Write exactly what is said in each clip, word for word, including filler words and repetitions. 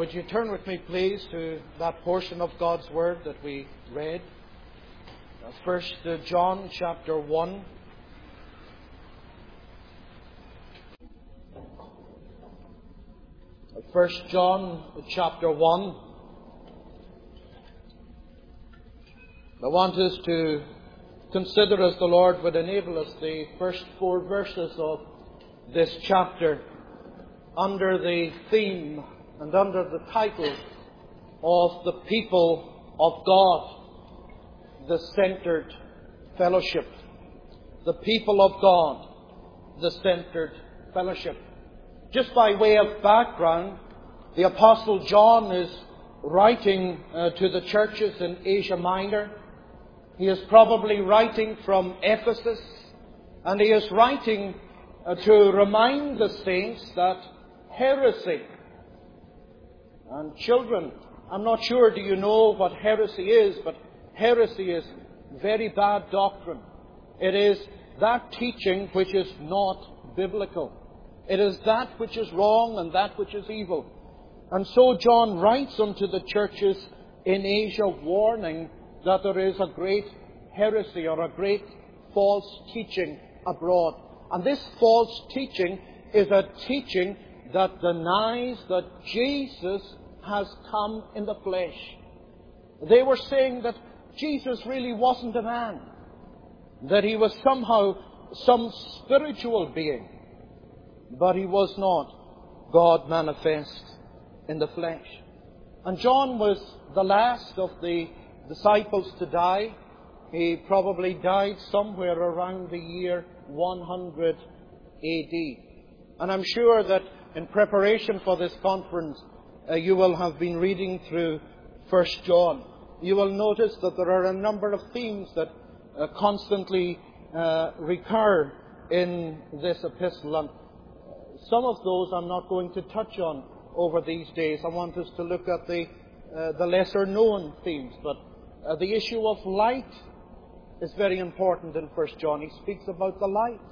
Would you turn with me, please, to that portion of God's Word that we read? First John chapter one. First John chapter one. I want us to consider, as the Lord would enable us, the first four verses of this chapter under the theme and under the title of the people of God, the centered fellowship. The people of God, the centered fellowship. Just by way of background, the Apostle John is writing uh, to the churches in Asia Minor. He is probably writing from Ephesus, and he is writing uh, to remind the saints that heresy, and children, I'm not sure, do you know what heresy is, but heresy is very bad doctrine. It is that teaching which is not biblical. It is that which is wrong and that which is evil. And so John writes unto the churches in Asia, warning that there is a great heresy or a great false teaching abroad. And this false teaching is a teaching that denies that Jesus has come in the flesh. They were saying that Jesus really wasn't a man, that he was somehow some spiritual being, but he was not God manifest in the flesh. And John was the last of the disciples to die. He probably died somewhere around the year one hundred A D. And I'm sure that in preparation for this conference, uh, you will have been reading through First John. You will notice that there are a number of themes that uh, constantly uh, recur in this epistle. And some of those I'm not going to touch on over these days. I want us to look at the uh, the lesser known themes. But uh, the issue of light is very important in First John. He speaks about the light.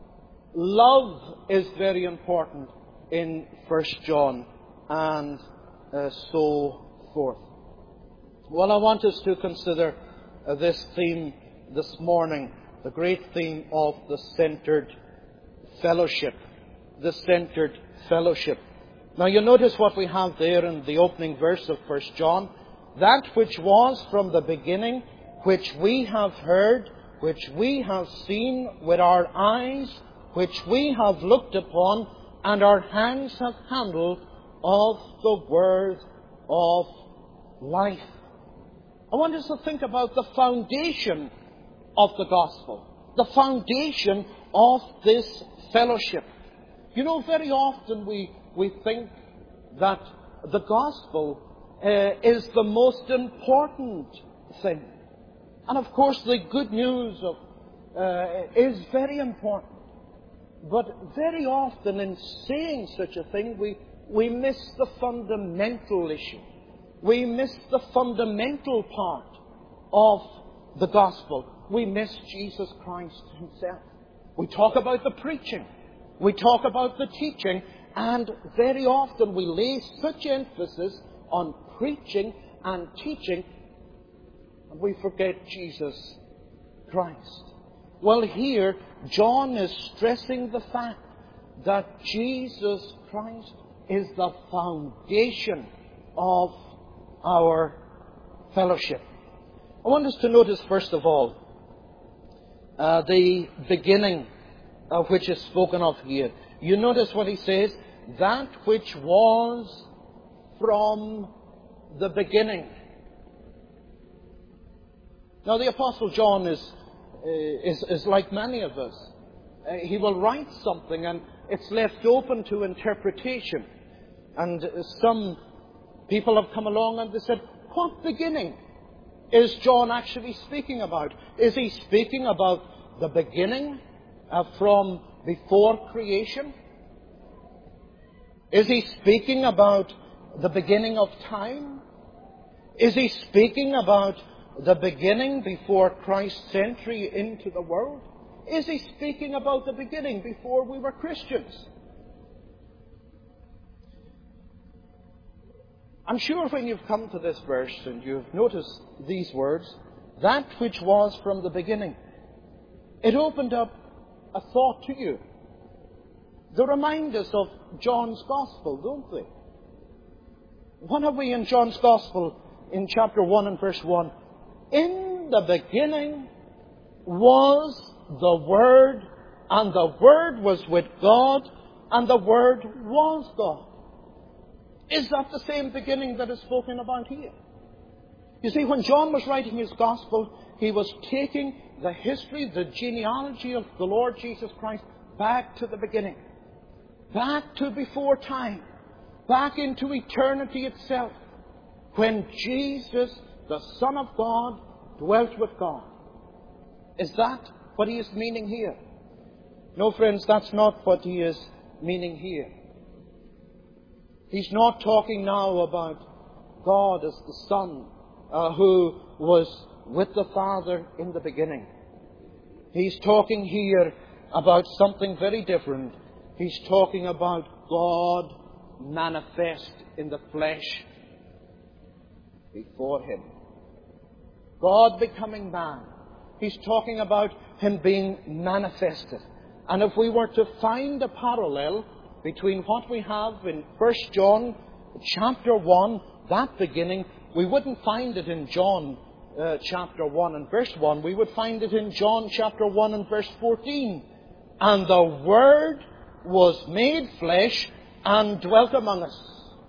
Love is very important in First John, and uh, so forth. Well, I want us to consider uh, this theme this morning, the great theme of the centered fellowship. The centered fellowship. Now you notice what we have there in the opening verse of First John. That which was from the beginning, which we have heard, which we have seen with our eyes, which we have looked upon, and our hands have handled of the word of life. I want us to think about the foundation of the gospel, the foundation of this fellowship. You know, very often we, we think that the gospel uh, is the most important thing. And of course the good news of, uh, is very important. But very often in saying such a thing, we, we miss the fundamental issue. We miss the fundamental part of the gospel. We miss Jesus Christ himself. We talk about the preaching. We talk about the teaching. And very often we lay such emphasis on preaching and teaching, and we forget Jesus Christ. Well, here, John is stressing the fact that Jesus Christ is the foundation of our fellowship. I want us to notice, first of all, uh, the beginning of which is spoken of here. You notice what he says, that which was from the beginning. Now, the Apostle John is Is, is like many of us. Uh, he will write something and it's left open to interpretation. And uh, some people have come along and they said, what beginning is John actually speaking about? Is he speaking about the beginning uh, from before creation? Is he speaking about the beginning of time? Is he speaking about the beginning before Christ's entry into the world? Is he speaking about the beginning before we were Christians? I'm sure when you've come to this verse and you've noticed these words, that which was from the beginning, it opened up a thought to you. They remind us of John's Gospel, don't they? What have we in John's Gospel in chapter one and verse one? In the beginning was the Word, and the Word was with God, and the Word was God. Is that the same beginning that is spoken about here? You see, when John was writing his Gospel, he was taking the history, the genealogy of the Lord Jesus Christ back to the beginning. Back to before time. Back into eternity itself. When Jesus, the Son of God, dwelt with God. Is that what he is meaning here? No, friends, that's not what he is meaning here. He's not talking now about God as the Son uh, who was with the Father in the beginning. He's talking here about something very different. He's talking about God manifest in the flesh before him. God becoming man. He's talking about him being manifested. And if we were to find a parallel between what we have in First John chapter one, that beginning, we wouldn't find it in John uh, chapter one and verse one. We would find it in John chapter one and verse fourteen. And the Word was made flesh and dwelt among us.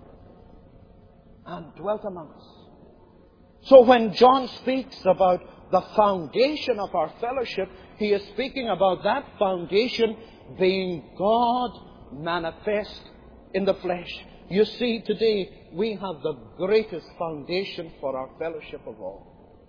And dwelt among us. So when John speaks about the foundation of our fellowship, he is speaking about that foundation being God manifest in the flesh. You see, today we have the greatest foundation for our fellowship of all.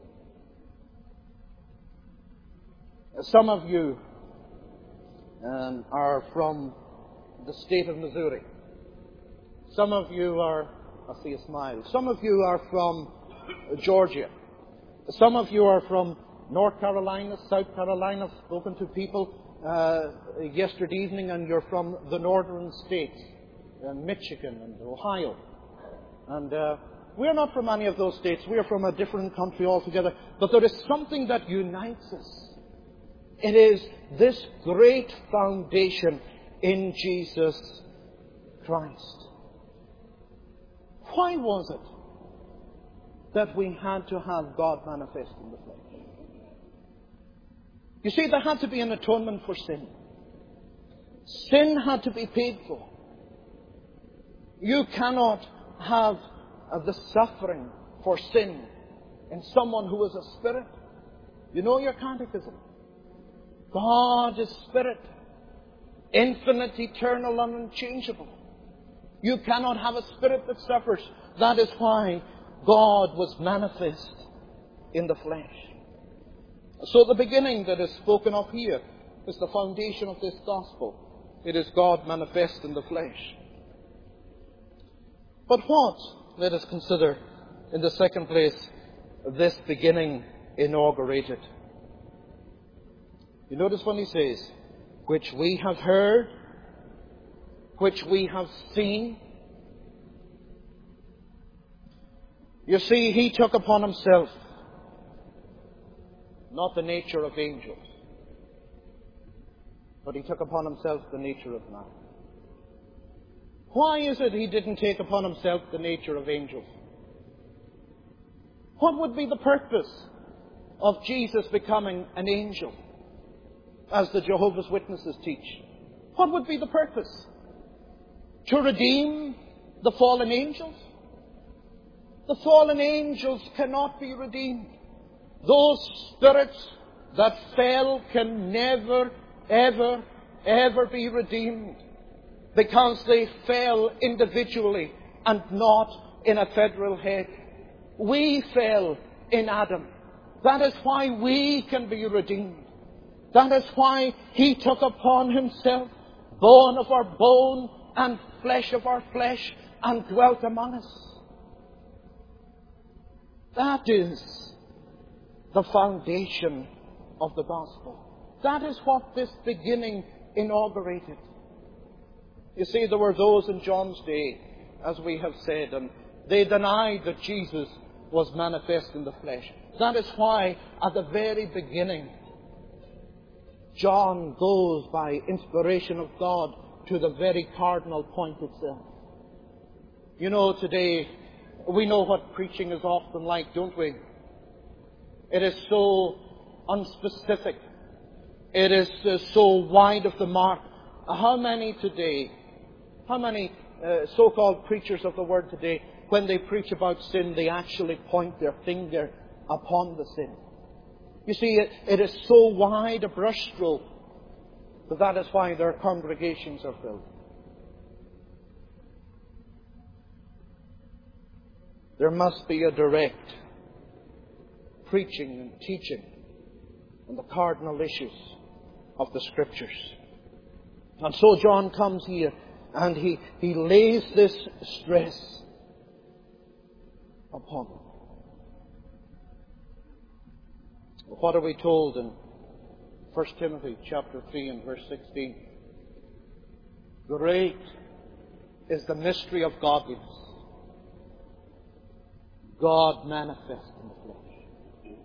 Some of you um, are from the state of Missouri. Some of you are, I see a smile, some of you are from Georgia. Some of you are from North Carolina, South Carolina. I've spoken to people uh, yesterday evening, and you're from the northern states, uh, Michigan and Ohio. And uh, we're not from any of those states. We're from a different country altogether. But there is something that unites us. It is this great foundation in Jesus Christ. Why was it that we had to have God manifest in the flesh? You see, there had to be an atonement for sin. Sin had to be paid for. You cannot have uh, the suffering for sin in someone who is a spirit. You know your catechism. God is spirit, infinite, eternal, and unchangeable. You cannot have a spirit that suffers. That is why God was manifest in the flesh. So the beginning that is spoken of here is the foundation of this gospel. It is God manifest in the flesh. But what, let us consider, in the second place, this beginning inaugurated. You notice when he says, which we have heard, which we have seen. You see, he took upon himself not the nature of angels, but he took upon himself the nature of man. Why is it he didn't take upon himself the nature of angels? What would be the purpose of Jesus becoming an angel, as the Jehovah's Witnesses teach? What would be the purpose? To redeem the fallen angels? The fallen angels cannot be redeemed. Those spirits that fell can never, ever, ever be redeemed, because they fell individually and not in a federal head. We fell in Adam. That is why we can be redeemed. That is why he took upon himself bone of our bone and flesh of our flesh and dwelt among us. That is the foundation of the gospel. That is what this beginning inaugurated. You see, there were those in John's day, as we have said, and They denied that Jesus was manifest in the flesh. That is why, at the very beginning, John goes by inspiration of God to the very cardinal point itself. You know, today, we know what preaching is often like, don't we? It is so unspecific. It is uh, so wide of the mark. How many today, how many uh, so-called preachers of the Word today, when they preach about sin, they actually point their finger upon the sin? You see, it, it is so wide a brushstroke that that is why their congregations are filled. There must be a direct preaching and teaching on the cardinal issues of the Scriptures. And so John comes here and he, he lays this stress upon them. What are we told in First Timothy chapter three and verse sixteen? Great is the mystery of godliness. God manifest in the flesh.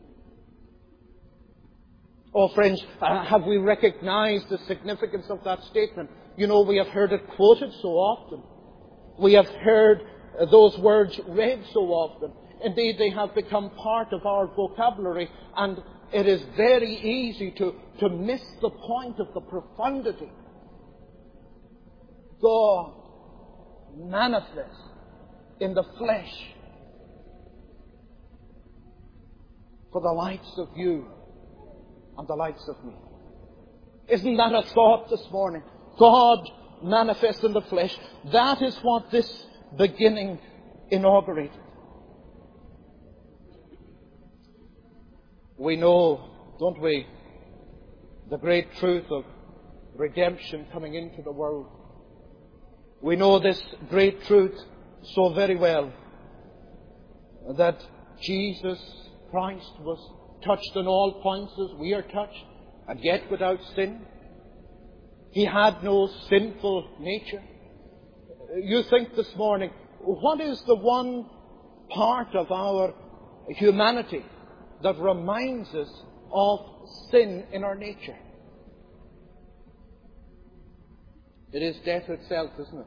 Oh, friends, uh, have we recognized the significance of that statement? You know, we have heard it quoted so often. We have heard uh, those words read so often. Indeed, they have become part of our vocabulary, and it is very easy to, to miss the point of the profundity. God manifest in the flesh for the likes of you and the likes of me. Isn't that a thought this morning? God manifest in the flesh. That is what this beginning inaugurated. We know, don't we, the great truth of redemption coming into the world. We know this great truth so very well, that Jesus Christ was touched in all points as we are touched, and yet without sin. He had no sinful nature. You think this morning, what is the one part of our humanity that reminds us of sin in our nature? It is death itself, isn't it?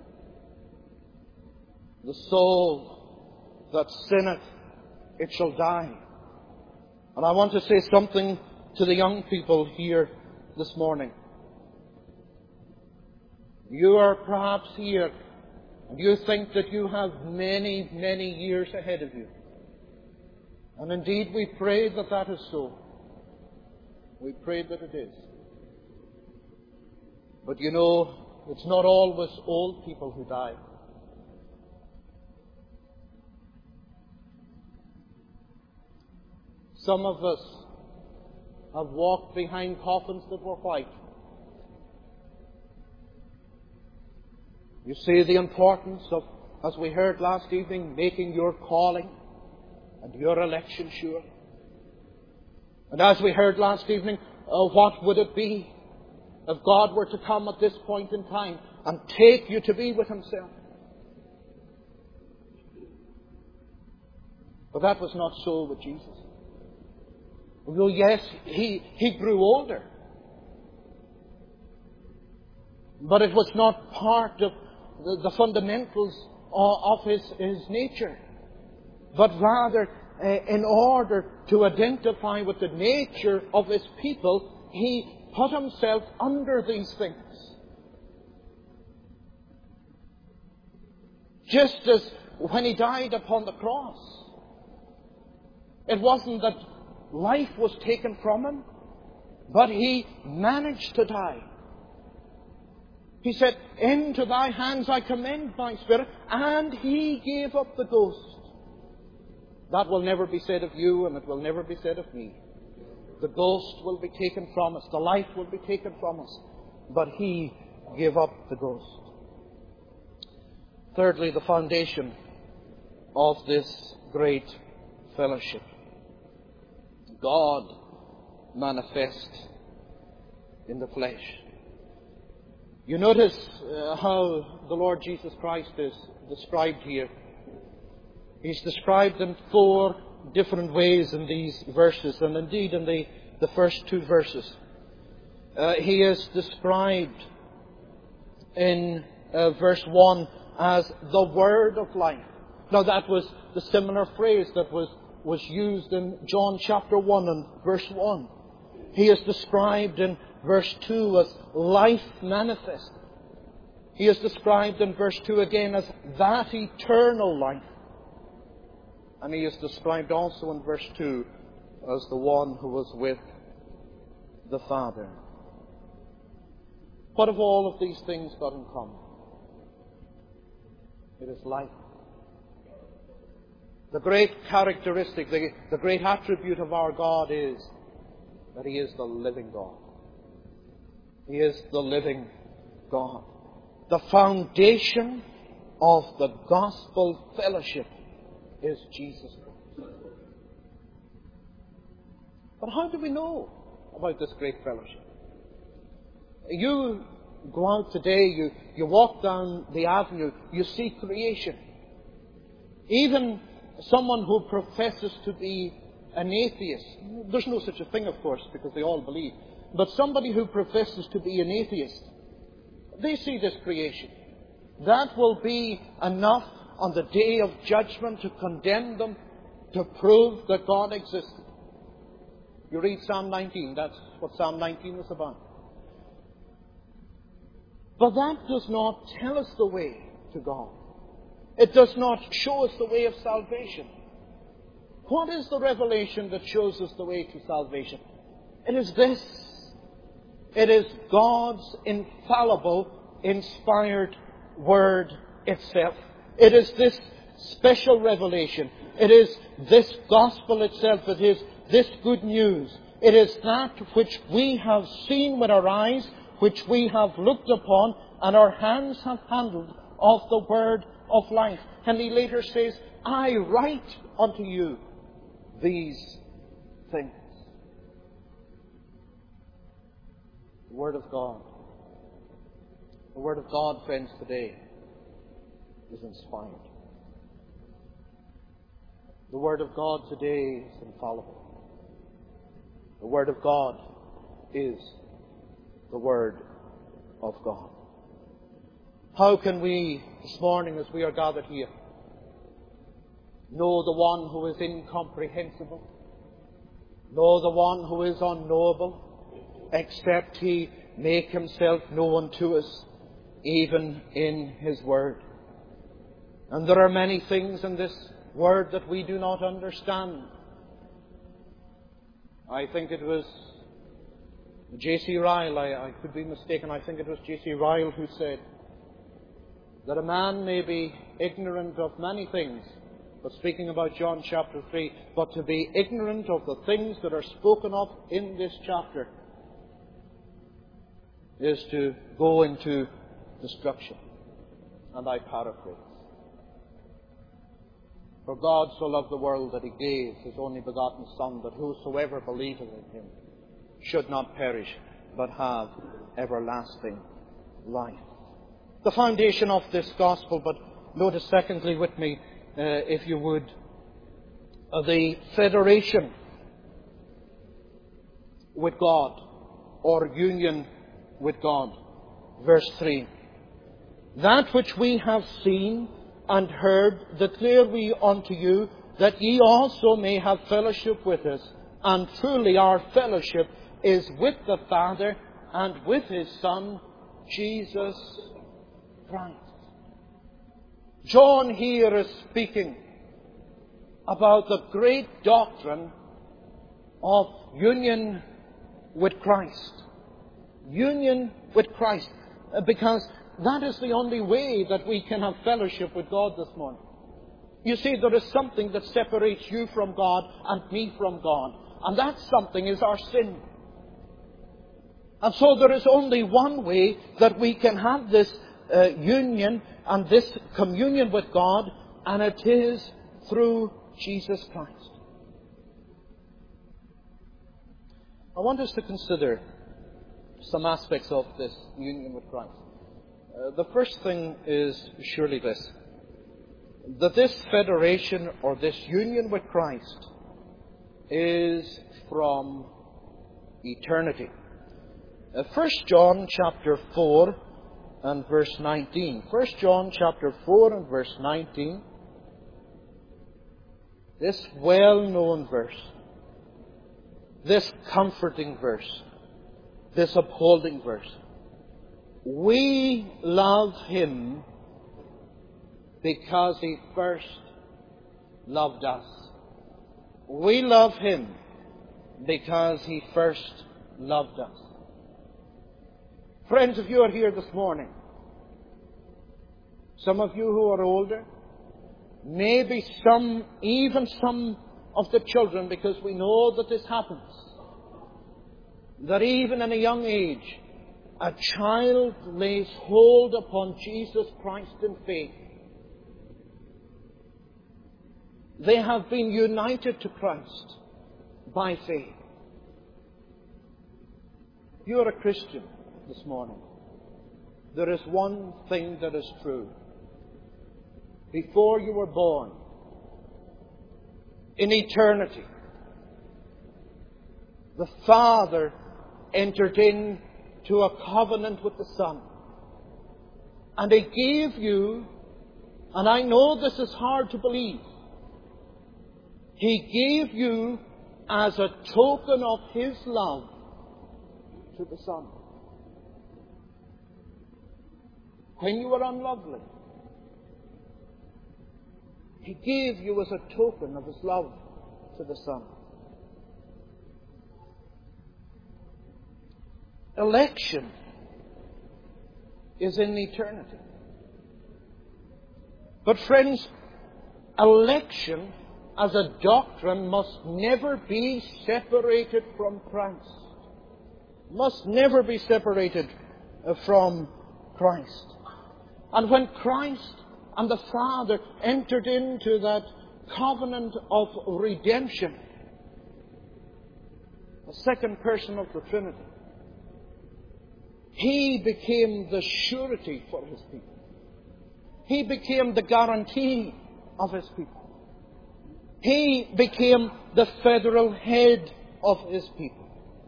The soul that sinneth, it shall die. And I want to say something to the young people here this morning. You are perhaps here and you think that you have many, many years ahead of you. And indeed we pray that that is so. We pray that it is. But you know, it's not always old people who die. Some of us have walked behind coffins that were white. You see the importance of, as we heard last evening, making your calling and your election sure. And as we heard last evening, uh, what would it be if God were to come at this point in time and take you to be with Himself? But that was not so with Jesus. Well, yes, he, he grew older. But it was not part of the, the fundamentals of, of his, his nature. But rather, uh, in order to identify with the nature of His people, He put Himself under these things. Just as when He died upon the cross, it wasn't that life was taken from Him, but He managed to die. He said, "Into Thy hands I commend my spirit," and He gave up the ghost. That will never be said of you, and it will never be said of me. The ghost will be taken from us, the life will be taken from us, but He gave up the ghost. Thirdly, the foundation of this great fellowship. God manifest in the flesh. You notice uh, how the Lord Jesus Christ is described here. He's described in four different ways in these verses, and indeed in the, the first two verses. Uh, he is described in uh, verse one as the Word of life. Now that was the similar phrase that was, was used in John chapter one and verse one. He is described in verse two as life manifest. He is described in verse two again as that eternal life. And he is described also in verse two as the one who was with the Father. What have all of these things got in common? It is life. The great characteristic, the, the great attribute of our God is that He is the living God. He is the living God. The foundation of the gospel fellowship is Jesus Christ. But how do we know about this great fellowship? You go out today, you, you walk down the avenue, you see creation. Even someone who professes to be an atheist, there's no such a thing, of course, because they all believe, but somebody who professes to be an atheist, they see this creation. That will be enough on the day of judgment to condemn them, to prove that God existed. You read Psalm nineteen, that's what Psalm nineteen is about. But that does not tell us the way to God. It does not show us the way of salvation. What is the revelation that shows us the way to salvation? It is this. It is God's infallible, inspired Word itself. It is this special revelation. It is this gospel itself. It is this good news. It is that which we have seen with our eyes, which we have looked upon, and our hands have handled of the Word of life. And he later says, I write unto you these things. The Word of God. The Word of God, friends, today is inspired. The Word of God today is infallible. The Word of God is the Word of God. How can we, this morning as we are gathered here, know the one who is incomprehensible, know the one who is unknowable, except He make Himself known to us, even in His Word? And there are many things in this Word that we do not understand. I think it was J C Ryle, I, I could be mistaken, I think it was J C Ryle who said that a man may be ignorant of many things, but speaking about John chapter three, but to be ignorant of the things that are spoken of in this chapter is to go into destruction. And I paraphrase. For God so loved the world that He gave His only begotten Son, that whosoever believeth in Him should not perish, but have everlasting life. The foundation of this gospel, but notice secondly with me, uh, if you would, uh, the federation with God, or union with God. Verse three. That which we have seen and heard declare we unto you, that ye also may have fellowship with us. And truly our fellowship is with the Father and with His Son, Jesus Christ. John here is speaking about the great doctrine of union with Christ. Union with Christ. Because that is the only way that we can have fellowship with God this morning. You see, there is something that separates you from God and me from God. And that something is our sin. And so there is only one way that we can have this uh, union and this communion with God, and it is through Jesus Christ. I want us to consider some aspects of this union with Christ. Uh, the first thing is surely this. that this federation or this union with Christ is from eternity. Uh, First John chapter four and verse nineteen. First John chapter four and verse nineteen. This well-known verse, this comforting verse, this upholding verse. We love Him because He first loved us. We love Him because He first loved us. Friends, if you are here this morning, some of you who are older, maybe some, even some of the children, because we know that this happens, that even in a young age, a child lays hold upon Jesus Christ in faith. They have been united to Christ by faith. You are a Christian this morning. There is one thing that is true. Before you were born, in eternity, the Father entered into a covenant with the Son. And He gave you, and I know this is hard to believe, He gave you as a token of His love to the Son. When you were unlovely, He gave you as a token of His love to the Son. Election is in eternity. But friends, election as a doctrine must never be separated from Christ. Must never be separated from Christ. And when Christ and the Father entered into that covenant of redemption, the second person of the Trinity, He became the surety for His people. He became the guarantee of His people. He became the federal head of His people.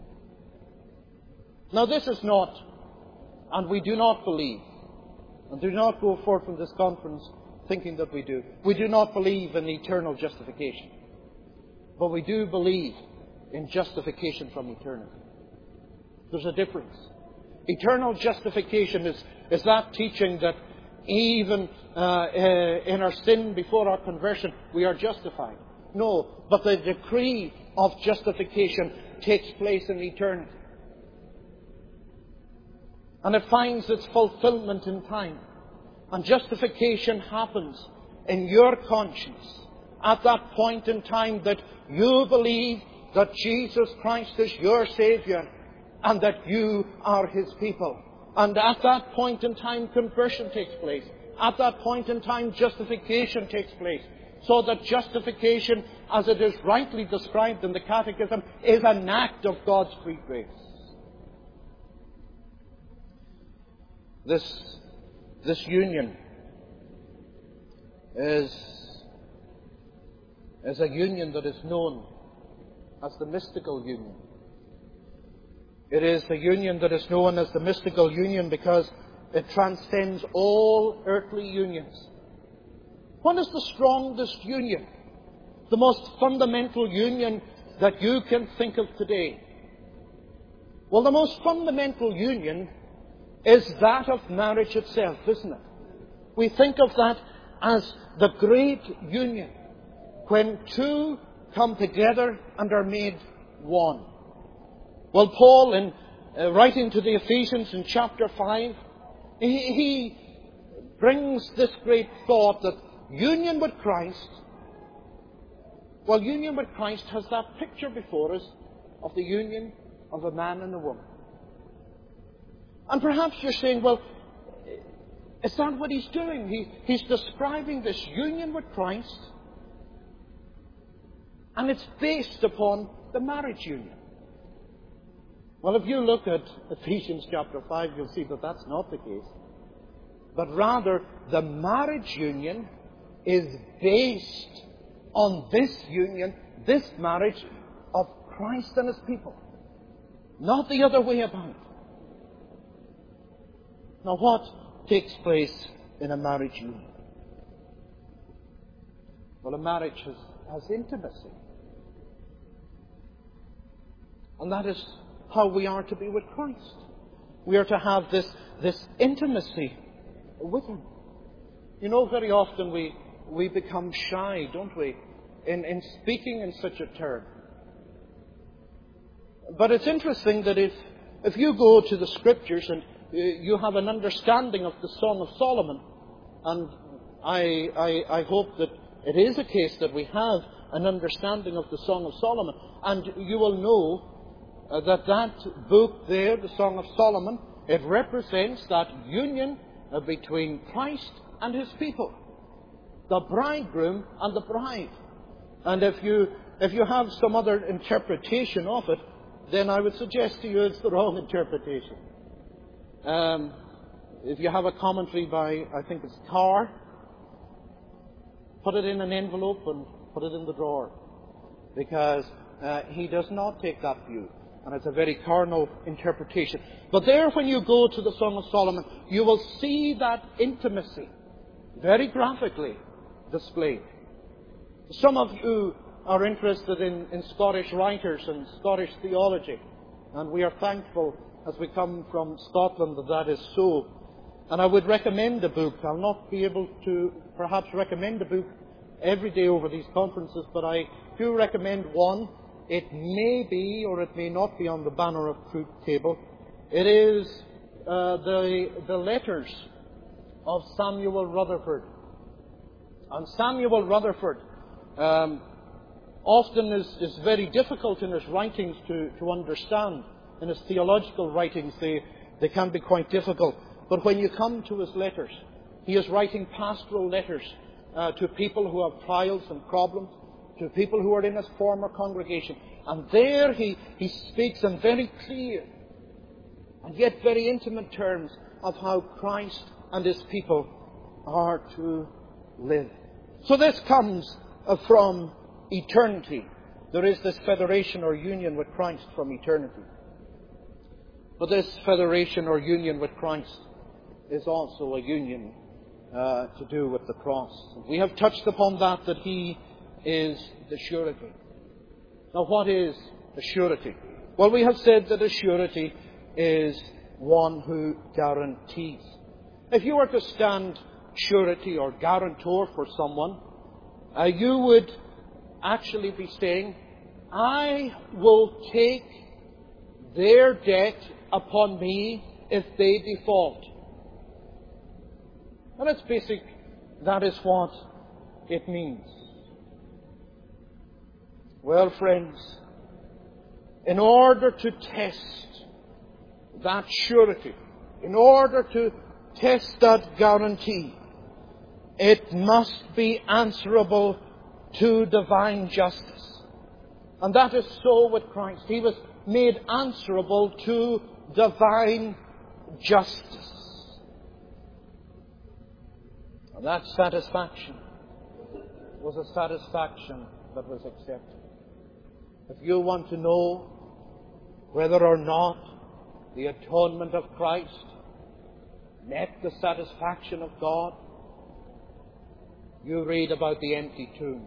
Now this is not, and we do not believe, and do not go forth from this conference thinking that we do. We do not believe in eternal justification. But we do believe in justification from eternity. There's a difference. Eternal justification is, is that teaching that even uh, uh, in our sin before our conversion, we are justified. No, but the decree of justification takes place in eternity. And it finds its fulfillment in time. And justification happens in your conscience at that point in time that you believe that Jesus Christ is your Saviour and that you are His people. And at that point in time, conversion takes place. At that point in time, justification takes place. So that justification, as it is rightly described in the Catechism, is an act of God's free grace. This, this union is, is a union that is known as the mystical union. It is the union that is known as the mystical union because it transcends all earthly unions. What is the strongest union? The most fundamental union that you can think of today? Well, the most fundamental union is that of marriage itself, isn't it? We think of that as the great union, when two come together and are made one. Well, Paul, in uh, writing to the Ephesians in chapter five, he, he brings this great thought that union with Christ, well, union with Christ has that picture before us of the union of a man and a woman. And perhaps you're saying, well, is that what he's doing? He, he's describing this union with Christ, and it's based upon the marriage union. Well, if you look at Ephesians chapter five, you'll see that that's not the case. But rather, the marriage union is based on this union, this marriage of Christ and His people. Not the other way about. Now, what takes place in a marriage union? Well, a marriage has, has intimacy. And that is how we are to be with Christ. We are to have this, this intimacy with Him. You know, very often we, we become shy, don't we, in, in speaking in such a term. But it's interesting that if, if you go to the Scriptures and you have an understanding of the Song of Solomon, and I, I, I hope that it is a case that we have an understanding of the Song of Solomon, and you will know uh, that that book there, the Song of Solomon, it represents that union uh, between Christ and His people, the bridegroom and the bride. And if you if you have some other interpretation of it, then I would suggest to you it's the wrong interpretation. Um, if you have a commentary by, I think it's Carr, put it in an envelope and put it in the drawer, because uh, he does not take that view, and it's a very carnal interpretation. But there, when you go to the Song of Solomon, you will see that intimacy very graphically displayed. Some of you are interested in, in Scottish writers and Scottish theology, and we are thankful as we come from Scotland that that is so. And I would recommend a book. I'll not be able to perhaps recommend a book every day over these conferences, but I do recommend one. It may be or it may not be on the banner of Truth Table. It is uh, the, the letters of Samuel Rutherford. And Samuel Rutherford um, often is, is very difficult in his writings to, to understand. In his theological writings, they, they can be quite difficult. But when you come to his letters, he is writing pastoral letters uh, to people who have trials and problems, to people who are in his former congregation. And there he, he speaks in very clear and yet very intimate terms of how Christ and His people are to live. So this comes uh, from eternity. There is this federation or union with Christ from eternity. But this federation or union with Christ is also a union uh, to do with the cross. We have touched upon that, that He is the surety. Now, what is a surety? Well, we have said that a surety is one who guarantees. If you were to stand surety or guarantor for someone, uh, you would actually be saying, I will take their debt upon me if they default. And it's basic, that is what it means. Well, friends, in order to test that surety, in order to test that guarantee, it must be answerable to divine justice. And that is so with Christ. He was made answerable to divine justice. And that satisfaction was a satisfaction that was accepted. If you want to know whether or not the atonement of Christ met the satisfaction of God, you read about the empty tomb.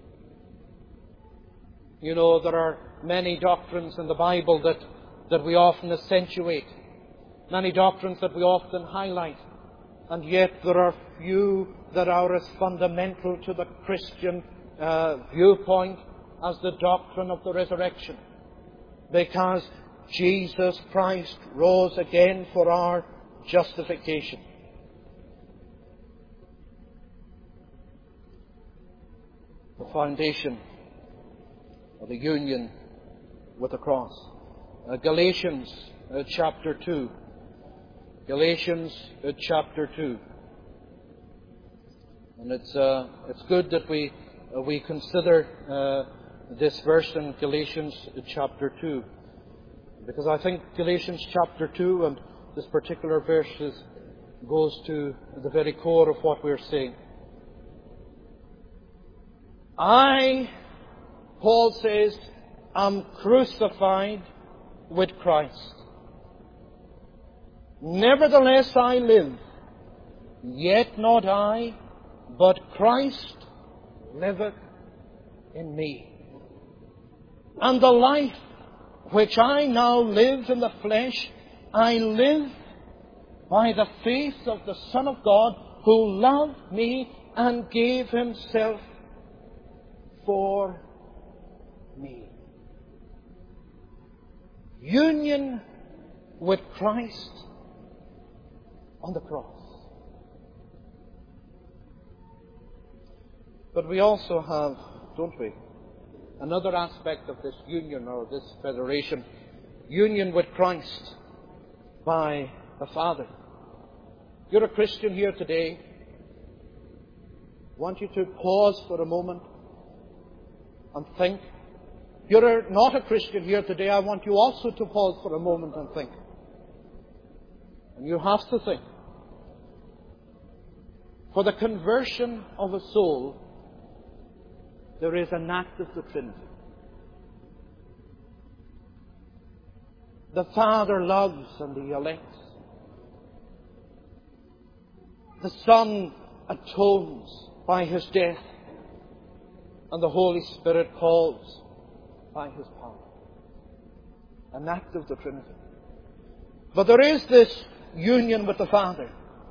You know, there are many doctrines in the Bible that, that we often accentuate, many doctrines that we often highlight, and yet there are few that are as fundamental to the Christian uh, viewpoint as the doctrine of the resurrection. Because Jesus Christ rose again for our justification. The foundation of the union with the cross. Uh, Galatians uh, chapter two. Galatians uh, chapter two. And it's uh, it's good that we uh, we consider uh, this verse in Galatians uh, chapter two, because I think Galatians chapter two and this particular verse is, goes to the very core of what we're saying. I, Paul says, am crucified with Christ. Nevertheless I live, yet not I, but Christ liveth in me. And the life which I now live in the flesh, I live by the faith of the Son of God, who loved me and gave himself for me. Union with Christ on the cross. But we also have, don't we, another aspect of this union or this federation. Union with Christ by the Father. You're a Christian here today. I want you to pause for a moment and think. You're not a Christian here today. I want you also to pause for a moment and think. And you have to think. For the conversion of a soul, there is an act of the Trinity. The Father loves and He elects. The Son atones by His death. And the Holy Spirit calls by His power. An act of the Trinity. But there is this union with the Father.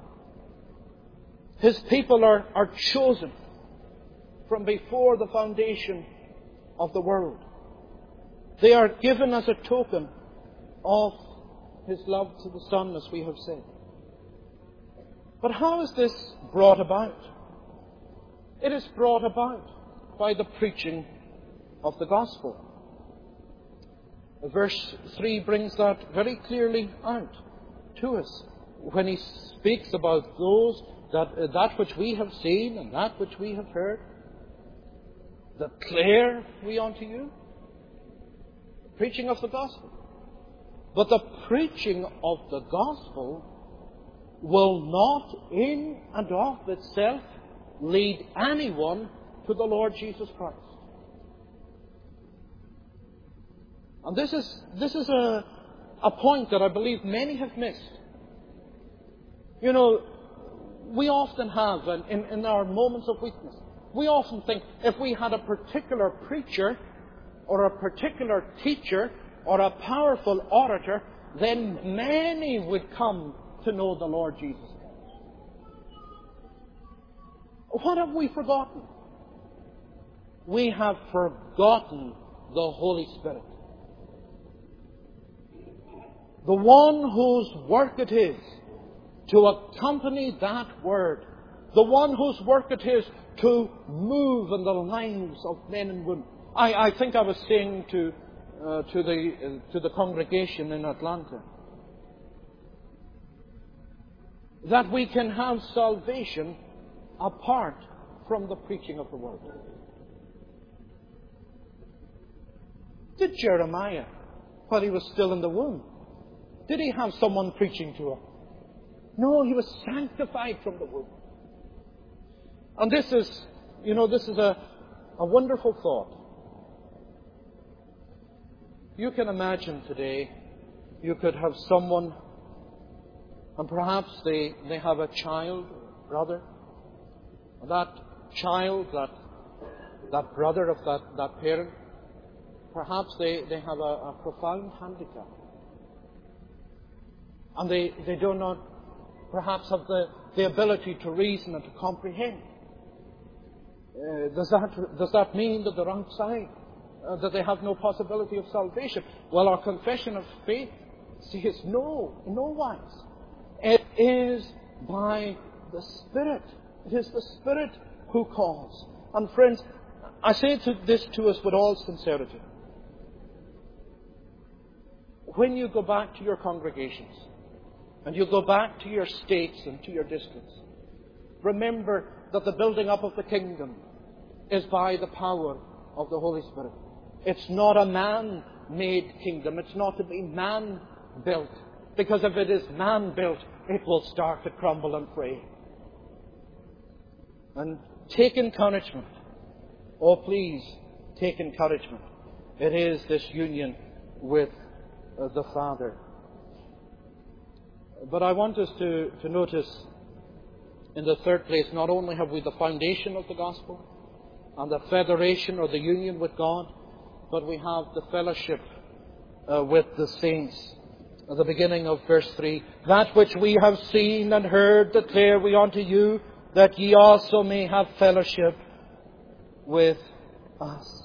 His people are, are chosen from before the foundation of the world. They are given as a token of His love to the Son, as we have said. But how is this brought about? It is brought about by the preaching of the gospel. Verse three brings that very clearly out to us when he speaks about those that, uh, that which we have seen and that which we have heard. Declare we unto you the preaching of the gospel. But the preaching of the gospel will not in and of itself lead anyone to the Lord Jesus Christ. And this is, this is a, a point that I believe many have missed. You know, we often have, in, in our moments of weakness, we often think if we had a particular preacher or a particular teacher or a powerful orator, then many would come to know the Lord Jesus Christ. What have we forgotten? We have forgotten the Holy Spirit. The one whose work it is to accompany that word. The one whose work it is to move in the lives of men and women. I, I think I was saying to uh, to the uh, to the congregation in Atlanta that we can have salvation apart from the preaching of the word. Did Jeremiah, while he was still in the womb, did he have someone preaching to him? No, he was sanctified from the womb. And this is, you know, this is a, a wonderful thought. You can imagine today, you could have someone, and perhaps they, they have a child, brother. That child, that, that brother of that, that parent, perhaps they, they have a, a profound handicap. And they, they do not perhaps have the, the ability to reason and to comprehend. Uh, does that does that mean that they're outside? Uh, that they have no possibility of salvation? Well, our confession of faith says no, in no wise. It is by the Spirit. It is the Spirit who calls. And friends, I say to this to us with all sincerity. When you go back to your congregations, and you go back to your states and to your districts, remember that the building up of the kingdom is by the power of the Holy Spirit. It's not a man-made kingdom. It's not to be man-built. Because if it is man-built, it will start to crumble and fray. And take encouragement, Oh, please take encouragement. It is this union with uh, the Father. But I want us to, to notice, in the third place, not only have we the foundation of the gospel and the federation or the union with God, but we have the fellowship uh, with the saints. At the beginning of verse three, that which we have seen and heard declare we unto you, that ye also may have fellowship with us.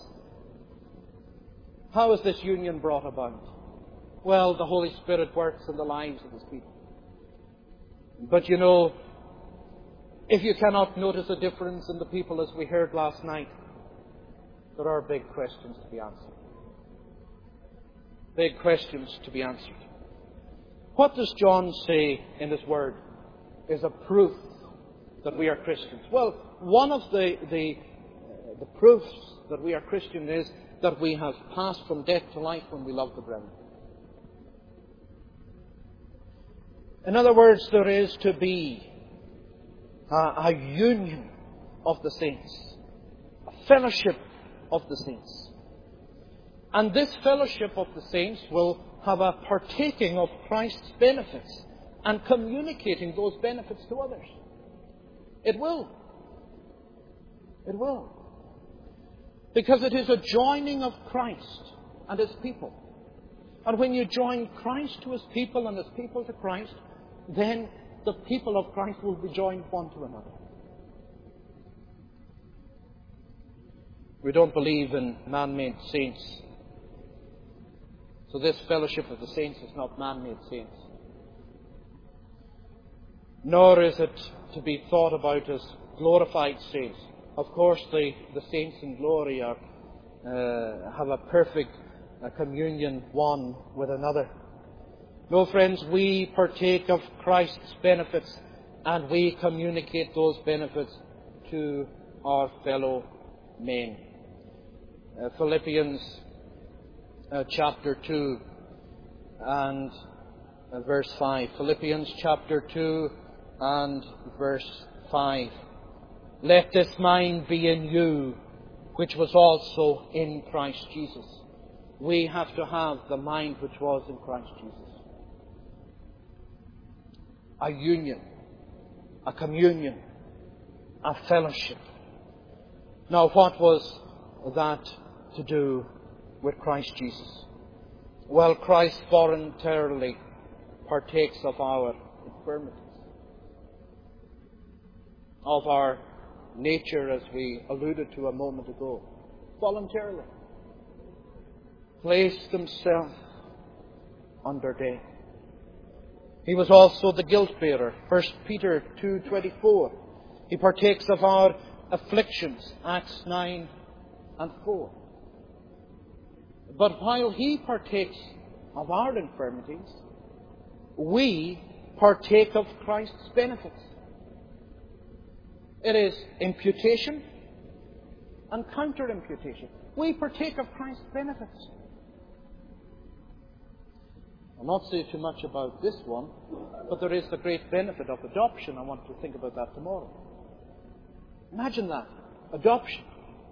How is this union brought about? Well, the Holy Spirit works in the lives of His people. But you know, if you cannot notice a difference in the people as we heard last night, there are big questions to be answered. Big questions to be answered. What does John say in his word is a proof that we are Christians? Well, one of the, the, the proofs that we are Christian is that we have passed from death to life when we love the brethren. In other words, there is to be a, a union of the saints, a fellowship of the saints. And this fellowship of the saints will have a partaking of Christ's benefits and communicating those benefits to others. It will. It will. Because it is a joining of Christ and His people. And when you join Christ to His people and His people to Christ, then the people of Christ will be joined one to another. We don't believe in man-made saints. So this fellowship of the saints is not man-made saints. Nor is it to be thought about as glorified saints. Of course, the, the saints in glory are, uh, have a perfect uh, communion one with another. No, friends, we partake of Christ's benefits and we communicate those benefits to our fellow men. Uh, Philippians uh, chapter two and uh, verse five. Philippians chapter two and verse five. Let this mind be in you, which was also in Christ Jesus. We have to have the mind which was in Christ Jesus. A union, a communion, a fellowship. Now, what was that to do with Christ Jesus? Well, Christ voluntarily partakes of our infirmities, of our nature, as we alluded to a moment ago. Voluntarily placed Himself under death. He was also the guilt-bearer. First Peter two twenty-four. He partakes of our afflictions. Acts nine and four. But while He partakes of our infirmities, we partake of Christ's benefits. It is imputation and counter-imputation. We partake of Christ's benefits. I'll not say too much about this one, but there is the great benefit of adoption. I want to think about that tomorrow. Imagine that. Adoption.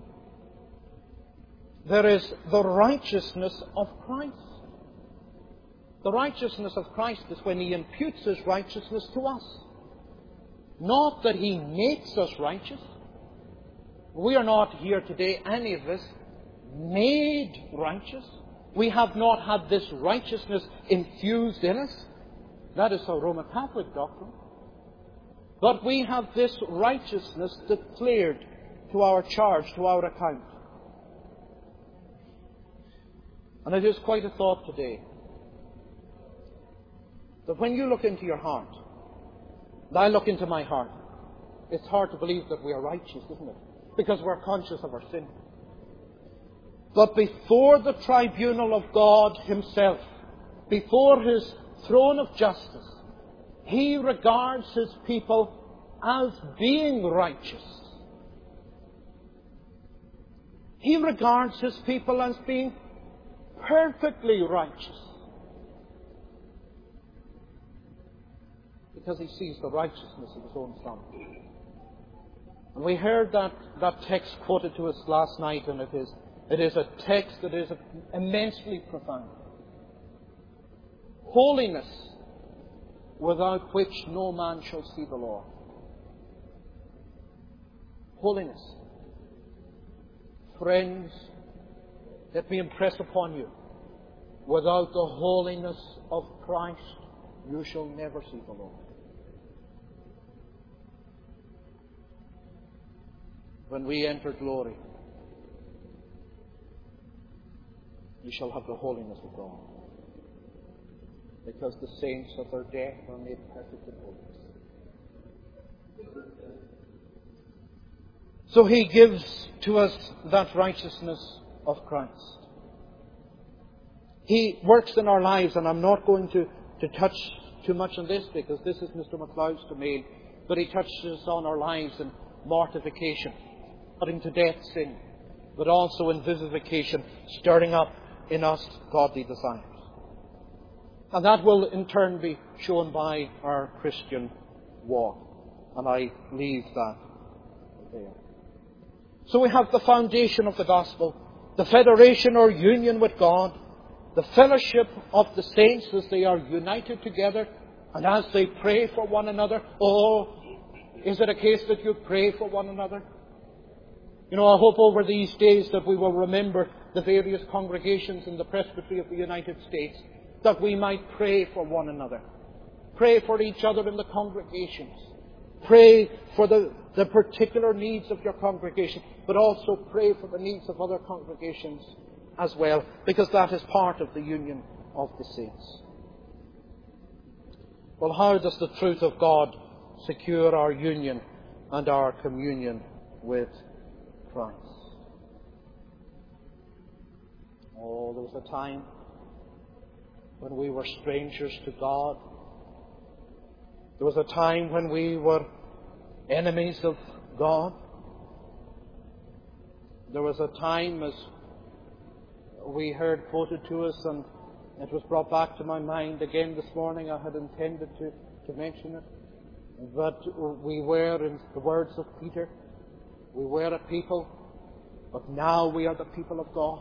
There is the righteousness of Christ. The righteousness of Christ is when He imputes His righteousness to us. Not that He makes us righteous. We are not here today, any of us, made righteous. We have not had this righteousness infused in us. That is a Roman Catholic doctrine. But we have this righteousness declared to our charge, to our account. And it is quite a thought today that when you look into your heart, and I look into my heart, it's hard to believe that we are righteous, isn't it? Because we're conscious of our sin. But before the tribunal of God Himself, before His throne of justice, He regards His people as being righteous. He regards His people as being perfectly righteous. Because He sees the righteousness of His own Son. We heard that, that text quoted to us last night, and it is, it is a text that is immensely profound. Holiness, without which no man shall see the Lord. Holiness. Friends, let me impress upon you, without the holiness of Christ, you shall never see the Lord. When we enter glory, we shall have the holiness of God. Because the saints of their death are made perfect in holiness. So He gives to us that righteousness of Christ. He works in our lives, and I'm not going to, to touch too much on this because this is Mister MacLeod's domain, but He touches on our lives in mortification, putting to death sin, but also in vivification, stirring up in us godly desires. And that will in turn be shown by our Christian walk. And I leave that there. So we have the foundation of the gospel, the federation or union with God, the fellowship of the saints as they are united together and as they pray for one another. Oh, is it a case that you pray for one another? You know, I hope over these days that we will remember the various congregations in the Presbytery of the United States, that we might pray for one another. Pray for each other in the congregations. Pray for the, the particular needs of your congregation, but also pray for the needs of other congregations as well, because that is part of the union of the saints. Well, how does the truth of God secure our union and our communion with Christ? Oh, there was a time when we were strangers to God. There was a time when we were enemies of God. There was a time, as we heard quoted to us, and it was brought back to my mind again this morning. I had intended to, to mention it. But we were, in the words of Peter, we were a people, but now we are the people of God.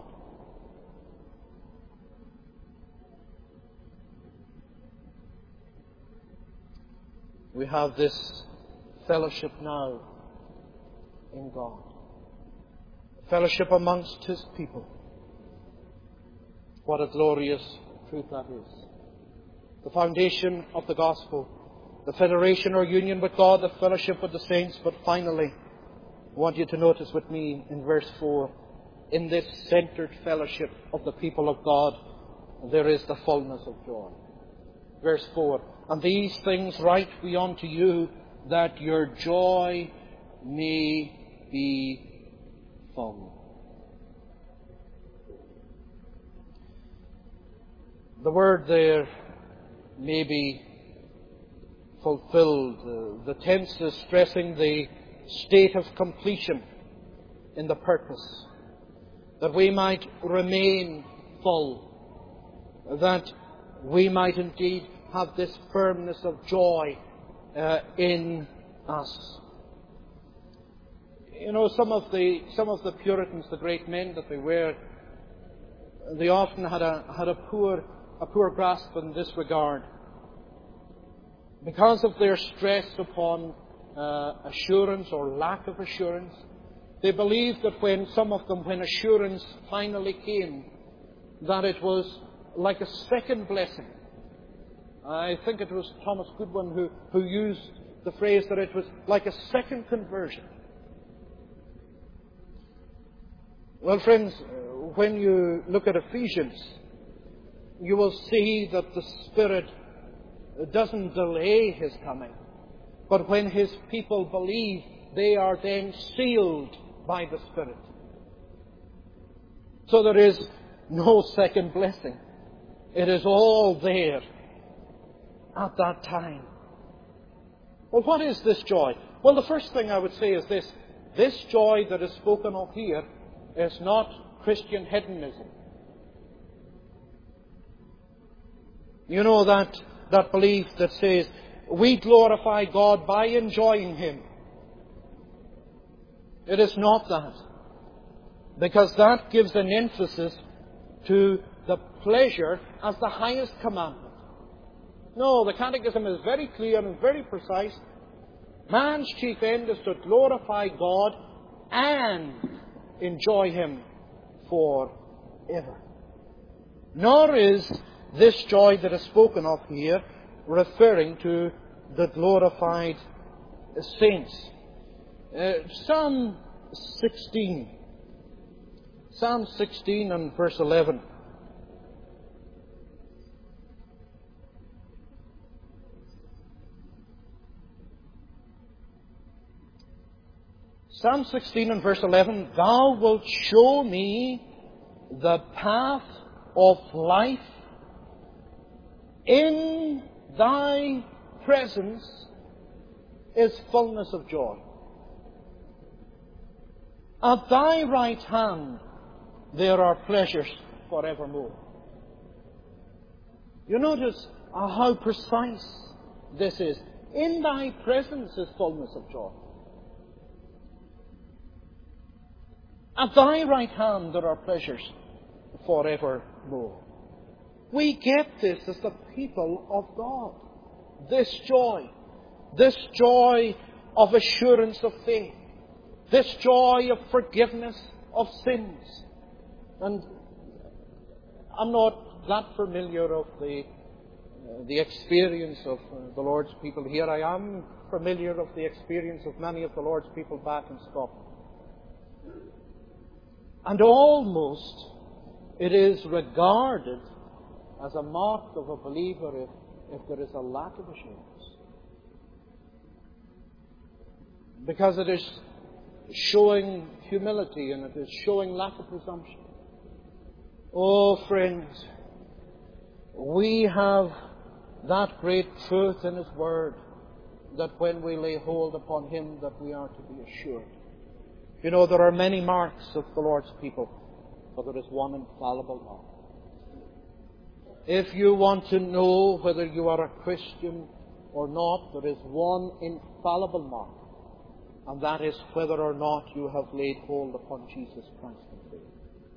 We have this fellowship now in God. Fellowship amongst His people. What a glorious truth that is. The foundation of the gospel, the federation or union with God, the fellowship with the saints. But finally, I want you to notice with me in verse four, in this centered fellowship of the people of God, there is the fullness of joy. Verse four, and these things write we unto you, that your joy may be full. The word there, may be fulfilled. Uh, the tense is stressing the state of completion in the purpose, that we might remain full, that we might indeed have this firmness of joy uh, in us. You know, some of the some of the Puritans, the great men that they were, they often had a had a poor a poor grasp in this regard, because of their stress upon uh, assurance or lack of assurance. They believed that when some of them, when assurance finally came, that it was like a second blessing. I think it was Thomas Goodwin who, who used the phrase that it was like a second conversion. Well, friends, when you look at Ephesians, you will see that the Spirit doesn't delay His coming, but when His people believe, they are then sealed by the Spirit. So there is no second blessing. It is all there at that time. Well, what is this joy? Well, the first thing I would say is this. This joy that is spoken of here is not Christian hedonism. You know that, that belief that says, we glorify God by enjoying Him. It is not that. Because that gives an emphasis to the pleasure as the highest commandment. No, the Catechism is very clear and very precise. Man's chief end is to glorify God and enjoy Him forever. Nor is this joy that is spoken of here referring to the glorified saints. Uh, Psalm sixteen. Psalm sixteen and verse eleven. Psalm sixteen and verse eleven. Thou wilt show me the path of life. In Thy presence is fullness of joy. At Thy right hand there are pleasures forevermore. You notice uh, how precise this is. In Thy presence is fullness of joy. At Thy right hand there are pleasures forevermore. We get this as the people of God. This joy. This joy of assurance of faith. This joy of forgiveness of sins. And I'm not that familiar of the, uh, the experience of uh, the Lord's people here. I am familiar of the experience of many of the Lord's people back in Scotland. And almost it is regarded as a mark of a believer if, if there is a lack of assurance. Because it is showing humility and it is showing lack of presumption. Oh, friends, we have that great truth in His Word that when we lay hold upon Him that we are to be assured. You know, there are many marks of the Lord's people, but there is one infallible mark. If you want to know whether you are a Christian or not, there is one infallible mark, and that is whether or not you have laid hold upon Jesus Christ in faith.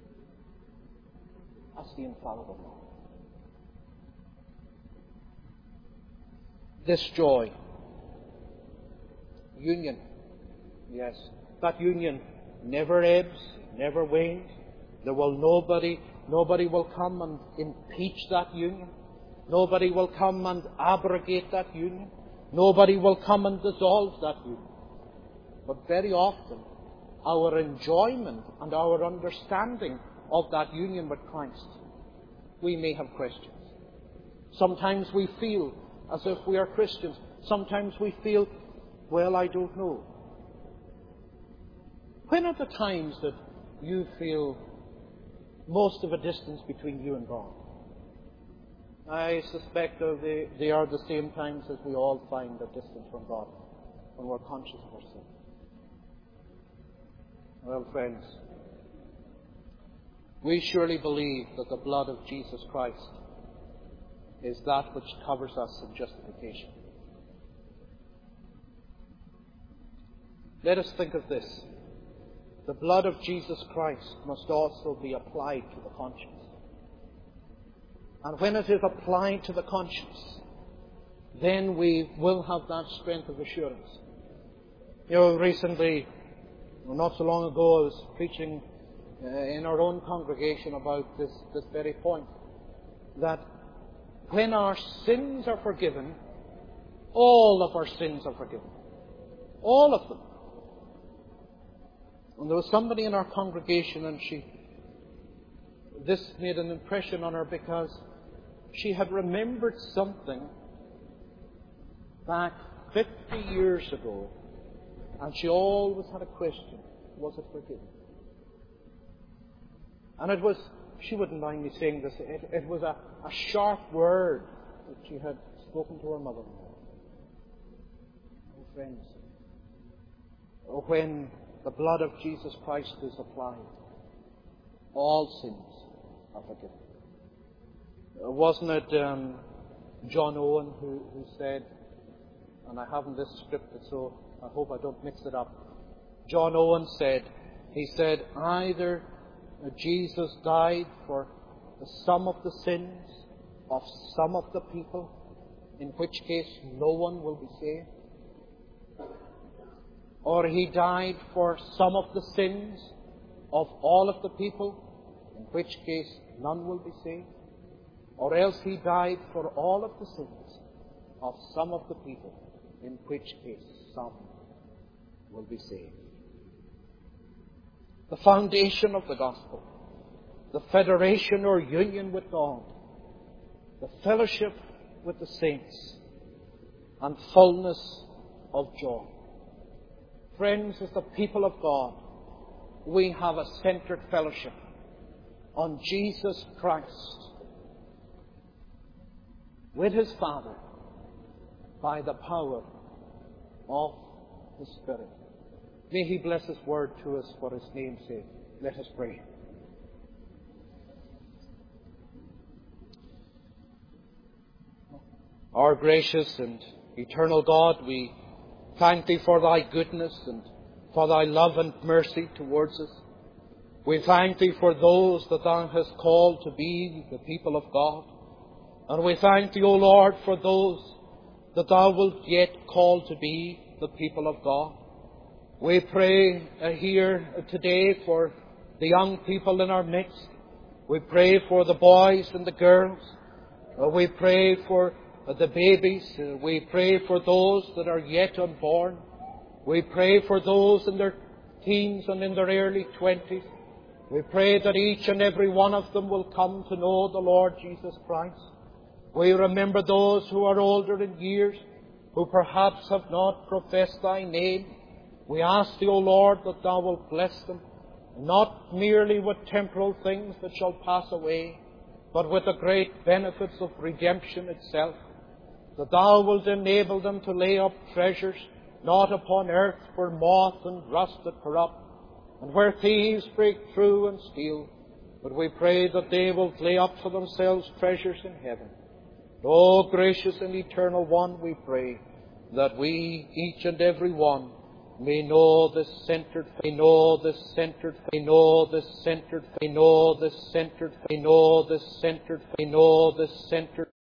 That's the infallible mark. This joy, union, yes, that union never ebbs, never wanes. There will nobody, nobody will come and impeach that union. Nobody will come and abrogate that union. Nobody will come and dissolve that union. But very often, our enjoyment and our understanding of that union with Christ, we may have questions. Sometimes we feel as if we are Christians. Sometimes we feel, well, I don't know. When are the times that you feel most of a distance between you and God? I suspect that they, they are the same times as we all find a distance from God when we're conscious of our sin. Well, friends, we surely believe that the blood of Jesus Christ is that which covers us in justification. Let us think of this. The blood of Jesus Christ must also be applied to the conscience. And when it is applied to the conscience, then we will have that strength of assurance. You know, recently, well, not so long ago, I was preaching uh, in our own congregation about this, this very point. That when our sins are forgiven, all of our sins are forgiven. All of them. And there was somebody in our congregation, and she, this made an impression on her because she had remembered something back fifty years ago, and she always had a question: was it forgiven? And it was, she wouldn't mind me saying this, it, it was a, a sharp word that she had spoken to her mother-in-law. Oh, friends, when the blood of Jesus Christ is applied, all sins are forgiven. Wasn't it um, John Owen who, who said, and I haven't this scripted, so I hope I don't mix it up. John Owen said. He said, either Jesus died for the sum of the sins of some of the people, in which case no one will be saved, or He died for some of the sins of all of the people, in which case none will be saved, or else He died for all of the sins of some of the people, in which case some will be saved. The foundation of the gospel, the federation or union with God, the fellowship with the saints, and fullness of joy. Friends, as the people of God, we have a centered fellowship on Jesus Christ with His Father by the power of the Spirit. May He bless His word to us for His name's sake. Let us pray. Our gracious and eternal God, we thank Thee for Thy goodness and for Thy love and mercy towards us. We thank Thee for those that Thou hast called to be the people of God. And we thank Thee, O Lord, for those that Thou wilt yet call to be the people of God. We pray uh, here today for the young people in our midst. We pray for the boys and the girls. Uh, we pray for uh, the babies. Uh, we pray for those that are yet unborn. We pray for those in their teens and in their early twenties. We pray that each and every one of them will come to know the Lord Jesus Christ. We remember those who are older in years, who perhaps have not professed Thy name. We ask Thee, O Lord, that Thou wilt bless them, not merely with temporal things that shall pass away, but with the great benefits of redemption itself, that Thou wilt enable them to lay up treasures, not upon earth, where moth and rust that corrupt, and where thieves break through and steal, but we pray that they will lay up for themselves treasures in heaven. O gracious and eternal One, we pray that we, each and every one, may know this centered, may know this centered, may know this centered, may know this centered, may know this centered, may know this centered.